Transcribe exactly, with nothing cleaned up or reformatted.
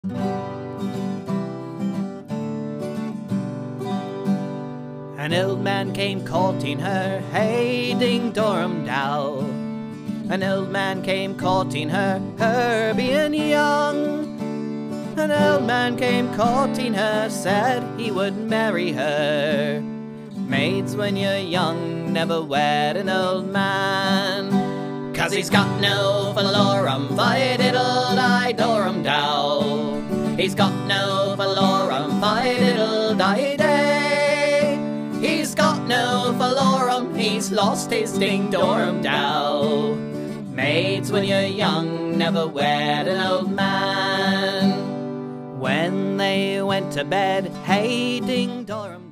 An old man came courting her, hey ding dorum dow. An old man came courting her, her being young. An old man came courting her, said he would marry her. Maids, when you're young, never wed an old man, 'cause he's got no valorum, vi-diddle-di-dorum dow. He's got no valorum, vi-diddle-di-day. He's got no valorum, he's lost his ding-dorum dow. Maids, when you're young, never wed an old man. When they went to bed, hey ding-dorum